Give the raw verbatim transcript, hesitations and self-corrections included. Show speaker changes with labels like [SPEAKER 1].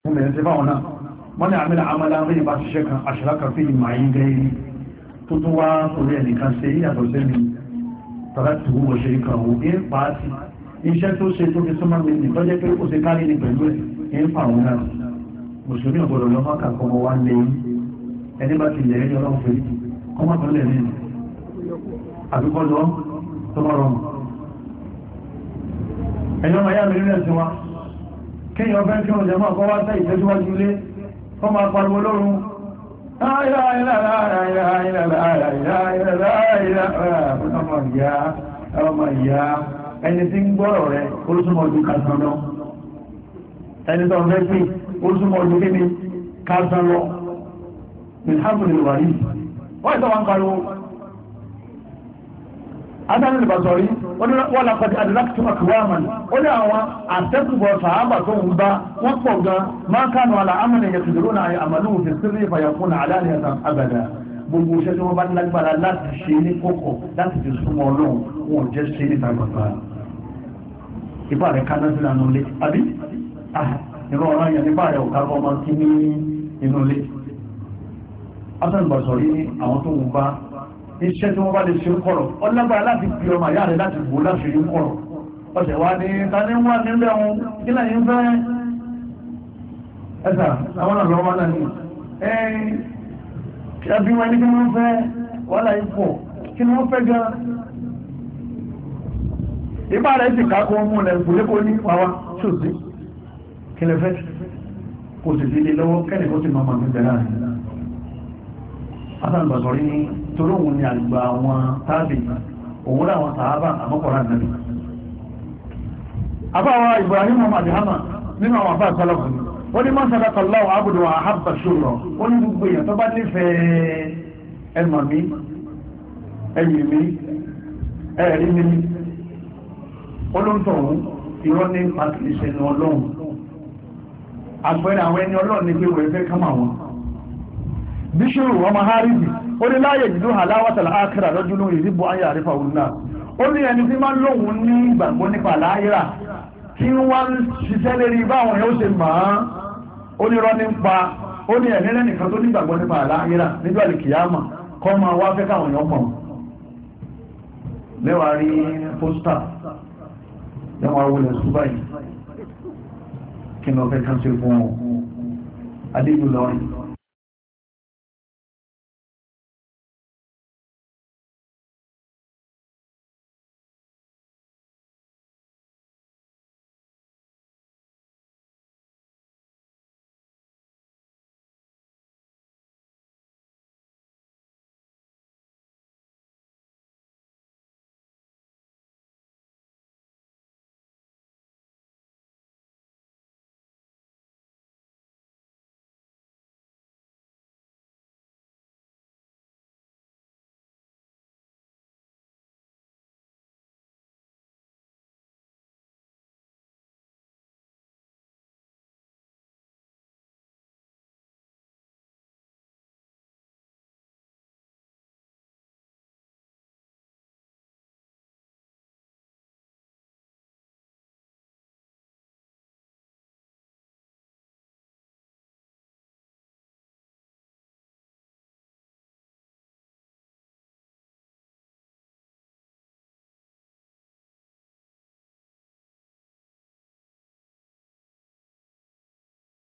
[SPEAKER 1] fún bẹ̀rẹ̀ sí fáwọn náà wọ́n ní àmì àmàlà ń rí bá ṣiṣẹ́ kan àṣìláka fi ìmọ̀ àyí gẹ́rí tó tún wá torí ẹnìkan ṣe yàtọ̀ sí mi tọ́lá tí wọ́n ṣe kan wò ní pàátì iṣẹ́ tó ṣe tó fi súnmọ́ mi nìkan jẹ́ pé ó ṣe kárí ní pẹ̀lú ẹ̀ ń fa àwọn náà mùsùlùmí ọ̀gbọ̀dọ̀ lọ mọ́kà kọmọ wá lé ẹni bá ti lẹ̀ ẹni ọlọ́run fèrè ọmọ kan lẹ̀ nínú àbíkọ́ lọ tó mọ́ rọrùn ẹ̀yọ́ ọmọ yá mi rí ẹ̀sìn wa kéèyàn fẹ́ kí wọ́n jẹ máa kọ́ wá tẹ́ ìtẹ́síwájú ilé kọ́ máa pariwo lọ́rùn ọmọ ìyá ẹni tí ń gbọ́rọ̀ rẹ̀ olúsùmọ̀ ọdún kásán lọ ẹni tó fẹ́ pín olúsùmọ̀ ọdún kí ni kásán lọ ìhábùnlẹ̀ wà yìí wọ́n ìtọ́ wọn pariwo adánù ìbàsọ̀rí wọ́n lápàdé adìláktù akwaman ó ní àwọn àtẹ́kùbọ̀ sàábà tó ń bá wọ́n pọ̀ gan máa kánú àlà amúnà yẹtùdúró náà àmàlù fi sírí ìfàyàkún àlàáníyàtà àgbàdà gbogbo iṣẹ́ tí wọ́n bá lágbára láti ṣe ní kókò láti fi súnmọ́ ọlọ́run wọn jẹ́ ṣe ní tàgbàgbà ipá rẹ̀ ká náà sí ìlànà ilé àbí ìrọ̀ ọ̀rọ̀ yẹn nípa rẹ̀ òkà ọmọ kí ní inú ilé adánù ìbàsọ̀rí ní àwọn tó ń bá iṣẹ́ tí wọ́n bá lè ṣe ń kọ̀rọ̀ ọlọ́gbàrá láti fi ọmọ ìyá rẹ̀ láti bò láti ṣe ń kọ̀rọ̀ ọ̀sẹ̀ wá ní tani wà nílẹ̀ ohun kí náà yín fẹ́ ẹ̀sà àwọn ọ̀nà lọ́wọ́ náà ní ẹ̀yìn ẹbí wọn ní kí wọ́n fẹ́ wọ́n láyé pọ̀ kí wọ́n fẹ́ gan ìbá rẹ̀ sì kákọ́ mú lẹ̀ gbòlékò ní wàwá ṣòsí kí lẹ fẹ́ kò sì fi lè lọ́wọ́ kẹ́ni kó sì máa mọ̀ níbẹ̀ láàrin asánbàtọ̀rí ní torí òun ni àgbà àwọn tábì òun láwọn sàábà àmọ́kọ̀rá nàbì afáwà Ibrahim Muhammad hama nínú àwọn afá sálọ́kù wọ́n ní mọ́sálà kọláwà ábùdó àhábà ṣòro ó ní gbogbo èèyàn tó bá nífẹ̀ẹ́ ẹmà mi ẹ̀yìn mi ẹ̀rí mi olóńtọ̀hún irọ́ ní pàtàkì ní ọlọ́run àpẹẹrẹ àwọn ẹni ọlọ́run ní pé wọ́n fẹ́ kámà wọn bíṣòrò ọmọ haribi ó ní láyé jùlọ aláwọ̀tàlá ákìrà lọ́júlú ìrìbò ayé àrífà òun náà ó ní ẹni tí máa ń lóhun ní ìgbàgbọ́ nípa láyéra kí wọ́n ṣiṣẹ́ lérí báwọn yóò ṣe máa ó ní rọ́ nípa ó ní ẹ̀nẹ́rẹ́ nìkan tó nígbàgbọ́ nípa láyéra nígbà lè kìyàmà kọ́ máa wá fẹ́ káwọn yọ mọ̀ mẹ́wàá rí pósítà lẹ́wọ̀n awolẹ̀ ṣúgbà yìí kí ni wọ́n fẹ́ kán ṣe fún adébùlọ́rin